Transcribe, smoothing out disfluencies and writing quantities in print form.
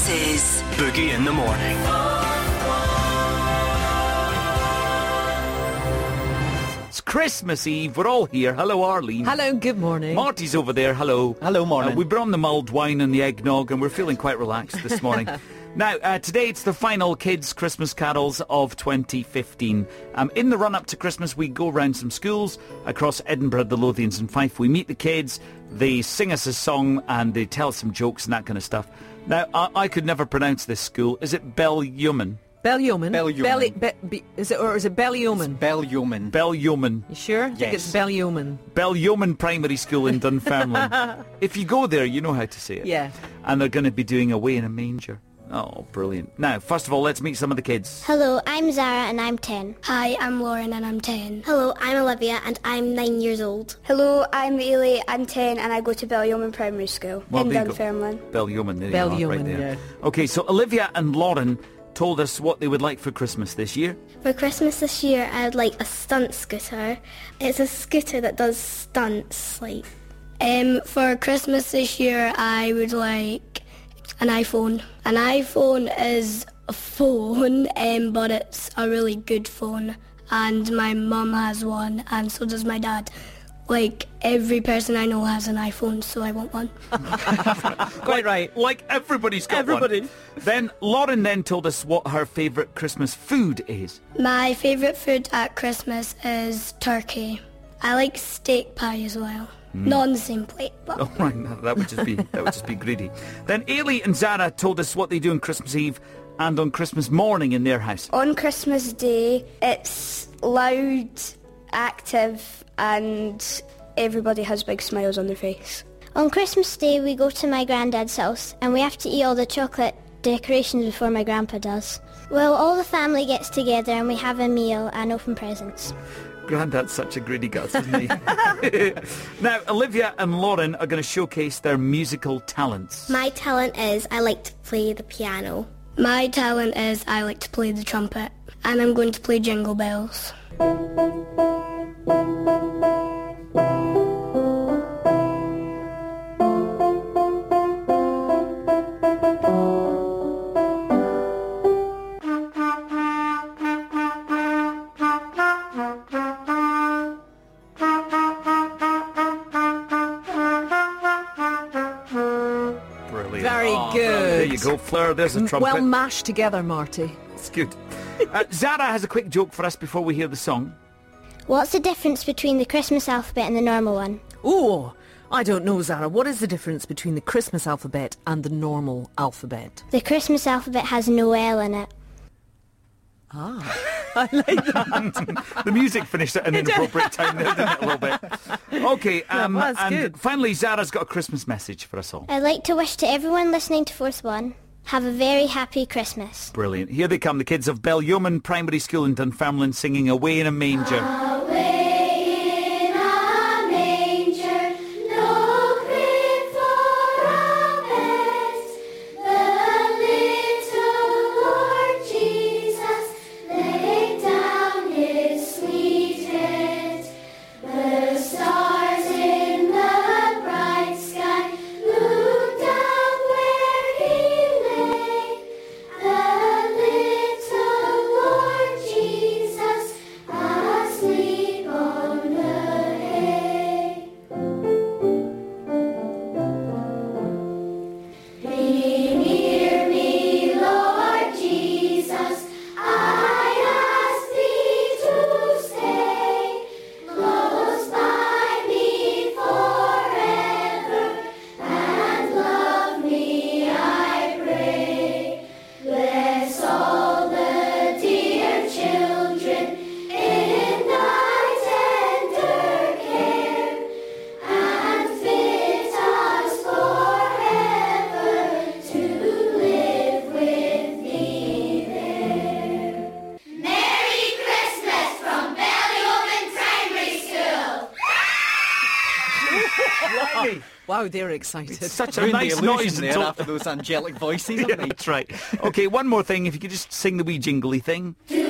This is Boogie in the Morning. It's Christmas Eve. We're all here. Hello, Arlene. Hello, good morning. Marty's over there. Hello. Hello, morning. We brought on the mulled wine and the eggnog, and we're feeling quite relaxed this morning. Now, today it's the final Kids Christmas Carols of 2015. In the run-up to Christmas, we go around some schools across Edinburgh, the Lothians and Fife. We meet the kids, they sing us a song, and they tell us some jokes and that kind of stuff. Now, I could never pronounce this school. Is it Bellyeoman? Bellyeoman? Bellyeoman. Is it Bellyeoman? Bellyeoman. Bellyeoman. You sure? I think it's Bellyeoman. Bellyeoman Primary School in Dunfermline. If you go there, you know how to say it. Yeah. And they're going to be doing Away in a Manger. Oh, brilliant. Now, first of all, let's meet some of the kids. Hello, I'm Zara and I'm 10. Hi, I'm Lauren and I'm 10. Hello, I'm Olivia and I'm 9 years old. Hello, I'm Ailey, I'm 10 and I go to Bellyeoman Primary School in Dunfermline. Bellyeoman, there Bellyeoman, you are, right there. yeah. Okay, so Olivia and Lauren told us what they would like for Christmas this year. For Christmas this year, I would like a stunt scooter. It's a scooter that does stunts, like... For Christmas this year, I would like an iPhone. An iPhone is a phone, but it's a really good phone. And my mum has one, and so does my dad. Like, every person I know has an iPhone, so I want one. Quite right. Like everybody's got one. Then Lauren then told us what her favourite Christmas food is. My favourite food at Christmas is turkey. I like steak pie as well. Not on the same plate, but... Oh, right, that would just be greedy. Then Ailey and Zara told us what they do on Christmas Eve and on Christmas morning in their house. On Christmas Day, it's loud, active, and everybody has big smiles on their face. On Christmas Day, we go to my granddad's house and we have to eat all the chocolate decorations before my grandpa does. Well, all the family gets together and we have a meal and open presents. Grandad's such a greedy guts, isn't he? Now, Olivia and Lauren are going to showcase their musical talents. My talent is I like to play the piano. My talent is I like to play the trumpet, and I'm going to play Jingle Bells. There you go, Fleur. There's a trumpet. Well mashed together, Marty. It's good. Zara has a quick joke for us before we hear the song. What's the difference between the Christmas alphabet and the normal one? Oh, I don't know, Zara. What is the difference between the Christmas alphabet and the normal alphabet? The Christmas alphabet has no L in it. Ah, I like that. The music finished at an inappropriate time there, didn't it, a little bit? Okay, that's and good. Finally, Zara's got a Christmas message for us all. I'd like to wish to everyone listening to Fourth One, have a very happy Christmas. Brilliant. Here they come, the kids of Bellyeoman Primary School in Dunfermline singing Away in a Manger. Wow, they're excited. It's such a nice noise there after those angelic voices. Yeah, that's right. Okay, one more thing. If you could just sing the wee jingly thing.